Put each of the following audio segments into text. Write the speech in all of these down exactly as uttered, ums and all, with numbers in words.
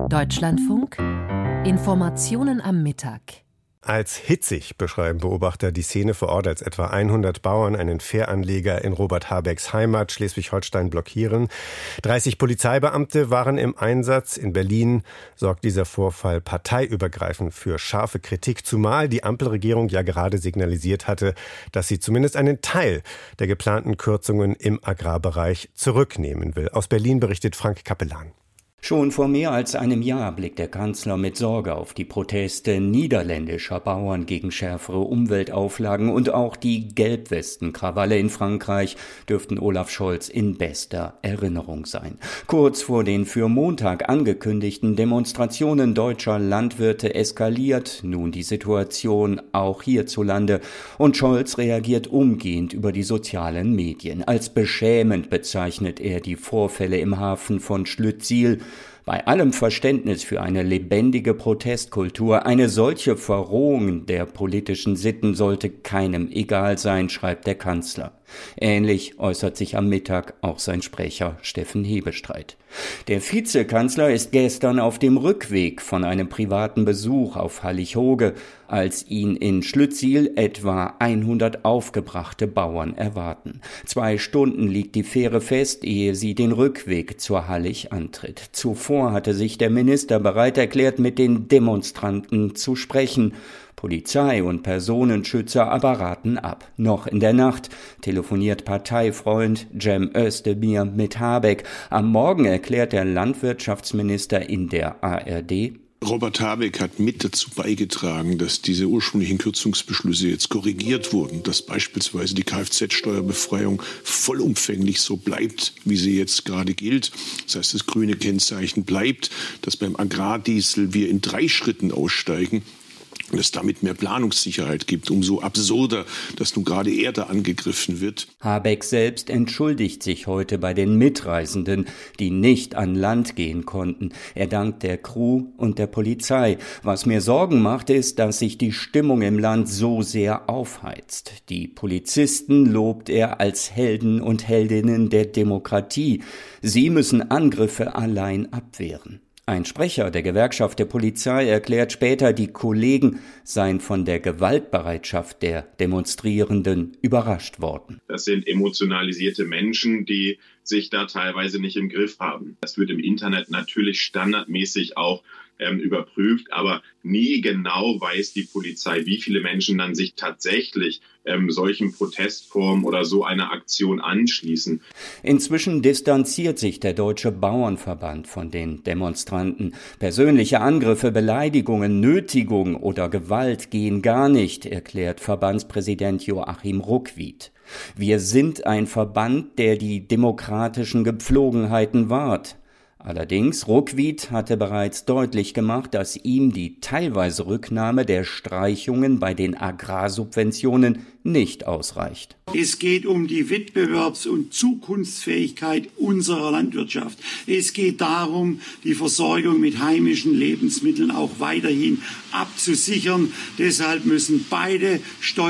Deutschlandfunk Informationen am Mittag. Als hitzig beschreiben Beobachter die Szene vor Ort, als etwa hundert Bauern einen Fähranleger in Robert Habecks Heimat Schleswig-Holstein blockieren. dreißig Polizeibeamte waren im Einsatz. In Berlin sorgt dieser Vorfall parteiübergreifend für scharfe Kritik, zumal die Ampelregierung ja gerade signalisiert hatte, dass sie zumindest einen Teil der geplanten Kürzungen im Agrarbereich zurücknehmen will. Aus Berlin berichtet Frank Kapellan. Schon vor mehr als einem Jahr blickt der Kanzler mit Sorge auf die Proteste niederländischer Bauern gegen schärfere Umweltauflagen, und auch die Gelbwestenkrawalle in Frankreich dürften Olaf Scholz in bester Erinnerung sein. Kurz vor den für Montag angekündigten Demonstrationen deutscher Landwirte eskaliert nun die Situation auch hierzulande, und Scholz reagiert umgehend über die sozialen Medien. Als beschämend bezeichnet er die Vorfälle im Hafen von Schlüttsiel. Bei allem Verständnis für eine lebendige Protestkultur, eine solche Verrohung der politischen Sitten sollte keinem egal sein, schreibt der Kanzler. Ähnlich äußert sich am Mittag auch sein Sprecher Steffen Hebestreit. Der Vizekanzler ist gestern auf dem Rückweg von einem privaten Besuch auf Hallig-Hoge, als ihn in Schlüttsiel etwa hundert aufgebrachte Bauern erwarten. Zwei Stunden liegt die Fähre fest, ehe sie den Rückweg zur Hallig antritt. Zuvor hatte sich der Minister bereit erklärt, mit den Demonstranten zu sprechen. Polizei und Personenschützer aber raten ab. Noch in der Nacht telefoniert Parteifreund Cem Özdemir mit Habeck. Am Morgen erklärt der Landwirtschaftsminister in der A R D: Robert Habeck hat mit dazu beigetragen, dass diese ursprünglichen Kürzungsbeschlüsse jetzt korrigiert wurden, dass beispielsweise die Kfz-Steuerbefreiung vollumfänglich so bleibt, wie sie jetzt gerade gilt. Das heißt, das grüne Kennzeichen bleibt, dass beim Agrardiesel wir in drei Schritten aussteigen und es damit mehr Planungssicherheit gibt. Umso absurder, dass nun gerade er da angegriffen wird. Habeck selbst entschuldigt sich heute bei den Mitreisenden, die nicht an Land gehen konnten. Er dankt der Crew und der Polizei. Was mir Sorgen macht, ist, dass sich die Stimmung im Land so sehr aufheizt. Die Polizisten lobt er als Helden und Heldinnen der Demokratie. Sie müssen Angriffe allein abwehren. Ein Sprecher der Gewerkschaft der Polizei erklärt später, die Kollegen seien von der Gewaltbereitschaft der Demonstrierenden überrascht worden. Das sind emotionalisierte Menschen, die sich da teilweise nicht im Griff haben. Das wird im Internet natürlich standardmäßig auch ähm, überprüft, aber nie genau weiß die Polizei, wie viele Menschen dann sich tatsächlich ähm, solchen Protestformen oder so einer Aktion anschließen. Inzwischen distanziert sich der Deutsche Bauernverband von den Demonstranten. Persönliche Angriffe, Beleidigungen, Nötigung oder Gewalt gehen gar nicht, erklärt Verbandspräsident Joachim Ruckwied. Wir sind ein Verband, der die demokratischen Gepflogenheiten wahrt. Allerdings, Ruckwied hatte bereits deutlich gemacht, dass ihm die teilweise Rücknahme der Streichungen bei den Agrarsubventionen nicht ausreicht. Es geht um die Wettbewerbs- und Zukunftsfähigkeit unserer Landwirtschaft. Es geht darum, die Versorgung mit heimischen Lebensmitteln auch weiterhin abzusichern. Deshalb müssen beide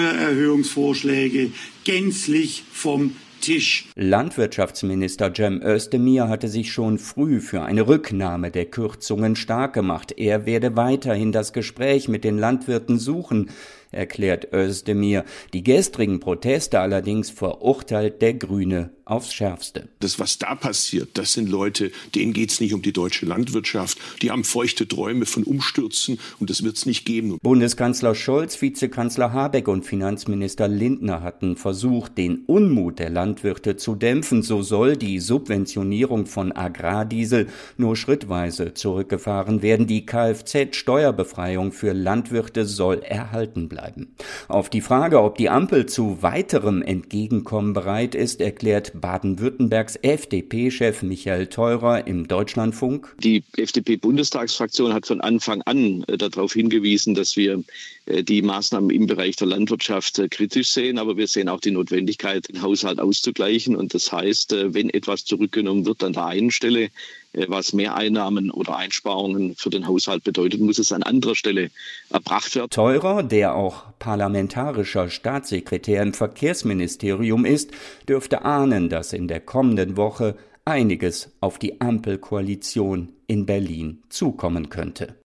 Steuererhöhungsvorschläge gänzlich vom Tisch. Landwirtschaftsminister Cem Özdemir hatte sich schon früh für eine Rücknahme der Kürzungen stark gemacht. Er werde weiterhin das Gespräch mit den Landwirten suchen, erklärt Özdemir. Die gestrigen Proteste allerdings verurteilt der Grüne aufs Schärfste. Das, was da passiert, das sind Leute, denen geht es nicht um die deutsche Landwirtschaft. Die haben feuchte Träume von Umstürzen, und das wird es nicht geben. Bundeskanzler Scholz, Vizekanzler Habeck und Finanzminister Lindner hatten versucht, den Unmut der Landwirte zu dämpfen. So soll die Subventionierung von Agrardiesel nur schrittweise zurückgefahren werden. Die Kfz-Steuerbefreiung für Landwirte soll erhalten bleiben. Auf die Frage, ob die Ampel zu weiterem Entgegenkommen bereit ist, erklärt Baden-Württembergs F D P-Chef Michael Theurer im Deutschlandfunk: Die F D P-Bundestagsfraktion hat von Anfang an äh, darauf hingewiesen, dass wir äh, die Maßnahmen im Bereich der Landwirtschaft äh, kritisch sehen, aber wir sehen auch die Notwendigkeit, den Haushalt auszugleichen. Und das heißt, äh, wenn etwas zurückgenommen wird an der einen Stelle, äh, was Mehreinnahmen oder Einsparungen für den Haushalt bedeutet, muss es an anderer Stelle erbracht werden. Theurer, der auch parlamentarischer Staatssekretär im Verkehrsministerium ist, dürfte ahnen, dass in der kommenden Woche einiges auf die Ampelkoalition in Berlin zukommen könnte.